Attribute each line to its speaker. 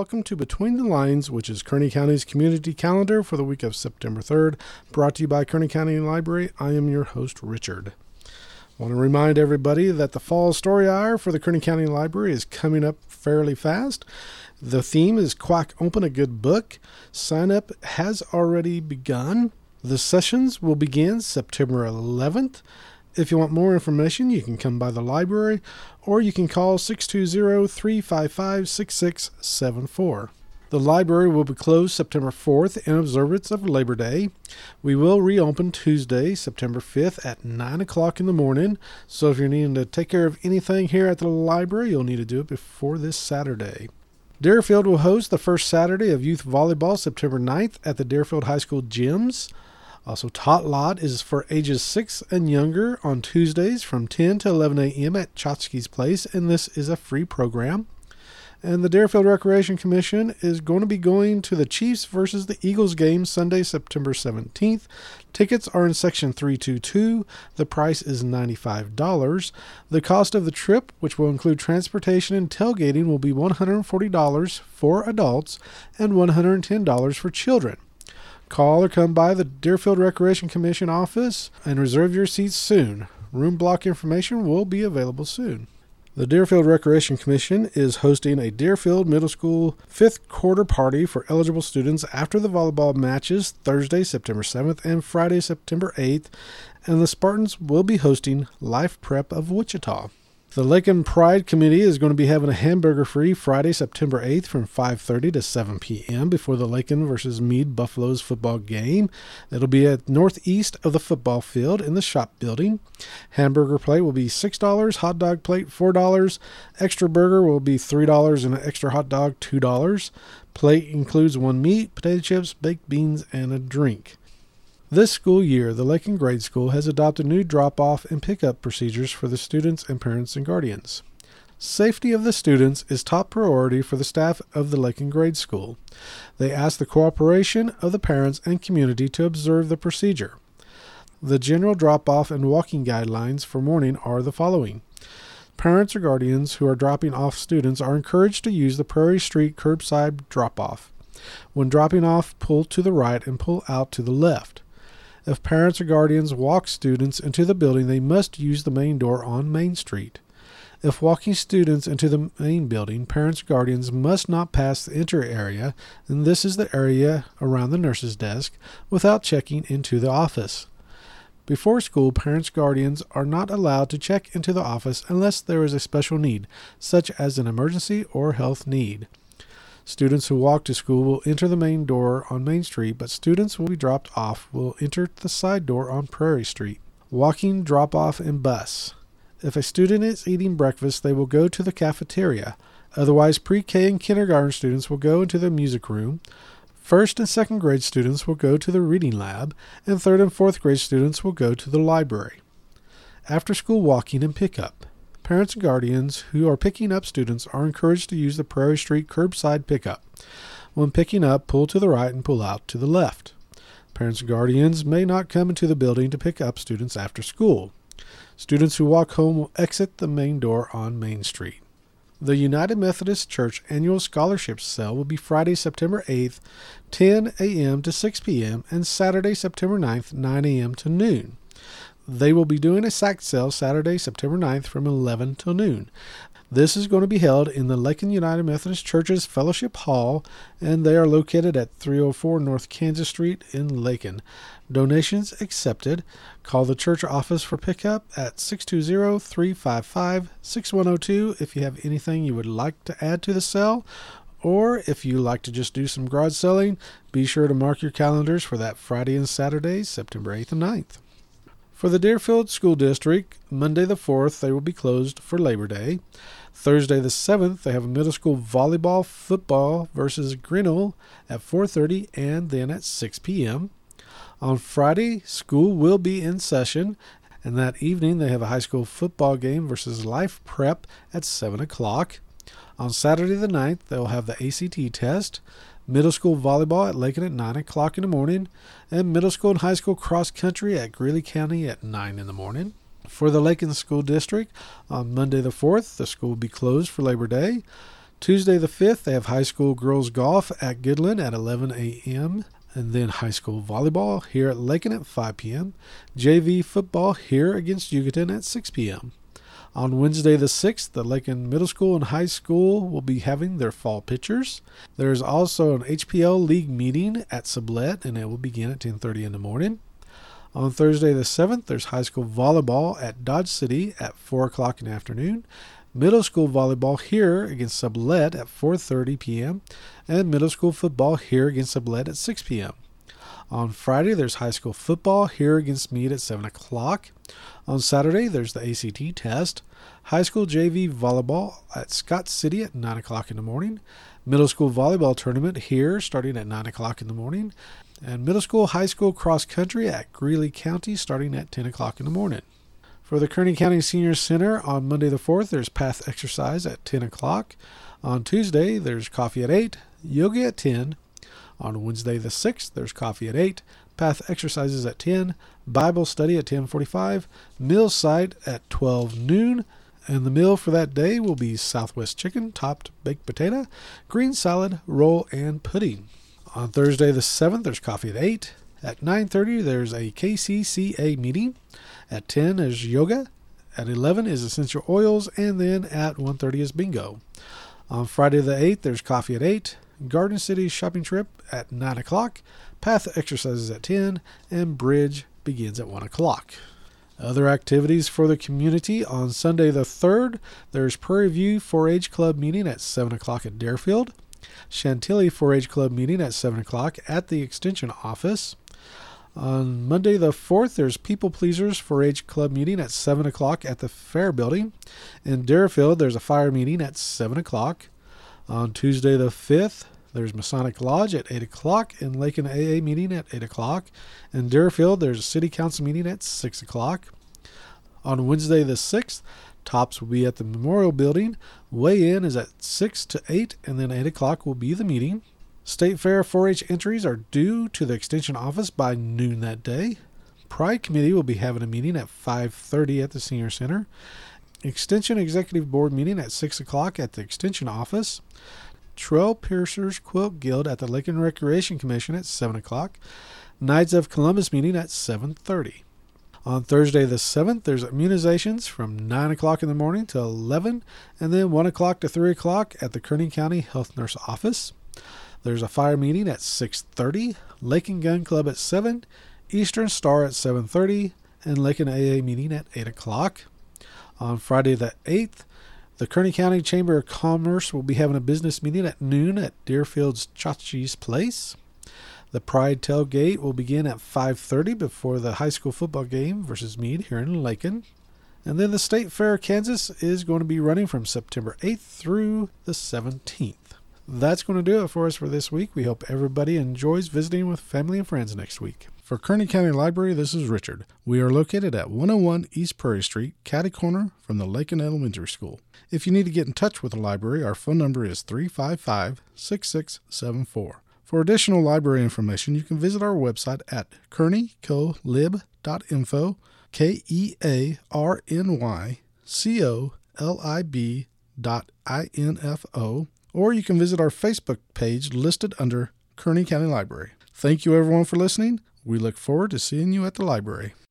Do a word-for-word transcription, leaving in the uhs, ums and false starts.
Speaker 1: welcome to Between the Lines, which is Kearney County's community calendar for the week of September third, brought to you by Kearney County Library. I am your host, Richard. I want to remind everybody that the fall story hour for the Kearney County Library is coming up fairly fast. The theme is Quack Open a Good Book. Sign up has already begun. The sessions will begin September eleventh. If you want more information, you can come by the library, or you can call six two zero, three five five, six six seven four. The library will be closed September fourth in observance of Labor Day. We will reopen Tuesday, September fifth at nine o'clock in the morning. So if you're needing to take care of anything here at the library, you'll need to do it before this Saturday. Deerfield will host the first Saturday of youth volleyball September ninth at the Deerfield High School gyms. Also, Tot Lot is for ages six and younger on Tuesdays from ten to eleven a.m. at Chotsky's Place, and this is a free program. And the Deerfield Recreation Commission is going to be going to the Chiefs versus the Eagles game Sunday, September seventeenth. Tickets are in Section three twenty-two. The price is ninety-five dollars. The cost of the trip, which will include transportation and tailgating, will be one hundred forty dollars for adults and one hundred ten dollars for children. Call or come by the Deerfield Recreation Commission office and reserve your seats soon. Room block information will be available soon. The Deerfield Recreation Commission is hosting a Deerfield Middle School fifth quarter party for eligible students after the volleyball matches Thursday, September seventh and Friday, September eighth, and the Spartans will be hosting Life Prep of Wichita. The Lakin Pride Committee is going to be having a hamburger-free Friday, September eighth from five thirty to seven p.m. before the Lakin versus Meade Buffaloes football game. It'll be at northeast of the football field in the shop building. Hamburger plate will be six dollars, hot dog plate four dollars, extra burger will be three dollars, and an extra hot dog two dollars. Plate includes one meat, potato chips, baked beans, and a drink. This school year, the Lakin Grade School has adopted new drop-off and pick-up procedures for the students and parents and guardians. Safety of the students is top priority for the staff of the Lakin Grade School. They ask the cooperation of the parents and community to observe the procedure. The general drop-off and walking guidelines for morning are the following. Parents or guardians who are dropping off students are encouraged to use the Prairie Street curbside drop-off. When dropping off, pull to the right and pull out to the left. If parents or guardians walk students into the building, they must use the main door on Main Street. If walking students into the main building, parents or guardians must not pass the entry area, and this is the area around the nurse's desk, without checking into the office. Before school, parents or guardians are not allowed to check into the office unless there is a special need, such as an emergency or health need. Students who walk to school will enter the main door on Main Street, but students who will be dropped off will enter the side door on Prairie Street. Walking, drop-off, and bus. If a student is eating breakfast, they will go to the cafeteria. Otherwise, pre-K and kindergarten students will go into the music room. First and second grade students will go to the reading lab, and third and fourth grade students will go to the library. After-school walking and pickup. Parents and guardians who are picking up students are encouraged to use the Prairie Street curbside pickup. When picking up, pull to the right and pull out to the left. Parents and guardians may not come into the building to pick up students after school. Students who walk home will exit the main door on Main Street. The United Methodist Church Annual Scholarship Sale will be Friday, September eighth, ten a.m. to six p.m., and Saturday, September ninth, nine a.m. to noon. They will be doing a sack sale Saturday, September ninth from eleven till noon. This is going to be held in the Lakin United Methodist Church's Fellowship Hall, and they are located at three oh four North Kansas Street in Lakin. Donations accepted. Call the church office for pickup at six two zero, three five five, six one zero two if you have anything you would like to add to the sale, or if you like to just do some garage selling, be sure to mark your calendars for that Friday and Saturday, September eighth and ninth. For the Deerfield School District, Monday the fourth, they will be closed for Labor Day. Thursday the seventh, they have a middle school volleyball football versus Grinnell at four thirty and then at six p.m. On Friday, school will be in session, and that evening they have a high school football game versus Life Prep at seven o'clock. On Saturday the ninth, they'll have the A C T test. Middle school volleyball at Lakin at nine o'clock in the morning, and middle school and high school cross country at Greeley County at nine in the morning. For the Lakin School District, on Monday the fourth, the school will be closed for Labor Day. Tuesday the fifth, they have high school girls golf at Goodland at eleven a.m. and then high school volleyball here at Lakin at five p.m. J V football here against Yucatan at six p.m. On Wednesday the sixth, the Lakin Middle School and High School will be having their fall pictures. There is also an H P L League meeting at Sublette, and it will begin at ten thirty in the morning. On Thursday the seventh, there's high school volleyball at Dodge City at four o'clock in the afternoon. Middle school volleyball here against Sublette at four thirty p.m. and middle school football here against Sublette at six p.m. On Friday, there's high school football here against Meade at seven o'clock. On Saturday, there's the A C T test. High school J V volleyball at Scott City at nine o'clock in the morning. Middle school volleyball tournament here starting at nine o'clock in the morning. And middle school, high school cross country at Greeley County starting at ten o'clock in the morning. For the Kearney County Senior Center on Monday the fourth, there's path exercise at ten o'clock. On Tuesday, there's coffee at eight, yoga at ten. On Wednesday the sixth, there's coffee at eight, path exercises at ten, Bible study at ten forty-five, meal site at twelve noon, and the meal for that day will be Southwest chicken, topped baked potato, green salad, roll, and pudding. On Thursday the seventh, there's coffee at eight. At nine thirty, there's a K C C A meeting. At ten is yoga. At eleven is essential oils, and then at one thirty is bingo. On Friday the eighth, there's coffee at eight, Garden City shopping trip at nine o'clock, path exercises at ten, and bridge begins at one o'clock. Other activities for the community on Sunday the third, there's Prairie View four H Club meeting at seven o'clock at Deerfield, Chantilly four H Club meeting at seven o'clock at the Extension office. On Monday the fourth, there's People Pleasers four H Club meeting at seven o'clock at the Fair Building. In Deerfield, there's a fire meeting at seven o'clock. On Tuesday the fifth, there's Masonic Lodge at eight o'clock and Lakin A A meeting at eight o'clock. In Deerfield, there's a City Council meeting at six o'clock. On Wednesday the sixth, Tops will be at the Memorial Building. Weigh-in is at six to eight, and then eight o'clock will be the meeting. State Fair four H entries are due to the Extension office by noon that day. Pride Committee will be having a meeting at five thirty at the Senior Center. Extension Executive Board meeting at six o'clock at the Extension office. Trail Piercers Quilt Guild at the Lakin Recreation Commission at seven o'clock. Knights of Columbus meeting at seven thirty. On Thursday the seventh, there's immunizations from nine o'clock in the morning to eleven, and then one o'clock to three o'clock at the Kearney County Health Nurse office. There's a fire meeting at six thirty, Lakin Gun Club at seven, Eastern Star at seven thirty, and Lakin A A meeting at eight o'clock. On Friday the eighth, the Kearney County Chamber of Commerce will be having a business meeting at noon at Deerfield's Chachi's Place. The Pride Tailgate will begin at five thirty before the high school football game versus Meade here in Lakin. And then the State Fair Kansas is going to be running from September eighth through the seventeenth. That's going to do it for us for this week. We hope everybody enjoys visiting with family and friends next week. For Kearney County Library, this is Richard. We are located at one oh one East Prairie Street, catty corner from the Lakin Elementary School. If you need to get in touch with the library, our phone number is three five five, six six seven four. For additional library information, you can visit our website at kearney colib dot info, K E A R N Y C O L I B dot I N F O, or you can visit our Facebook page listed under Kearney County Library. Thank you everyone for listening. We look forward to seeing you at the library.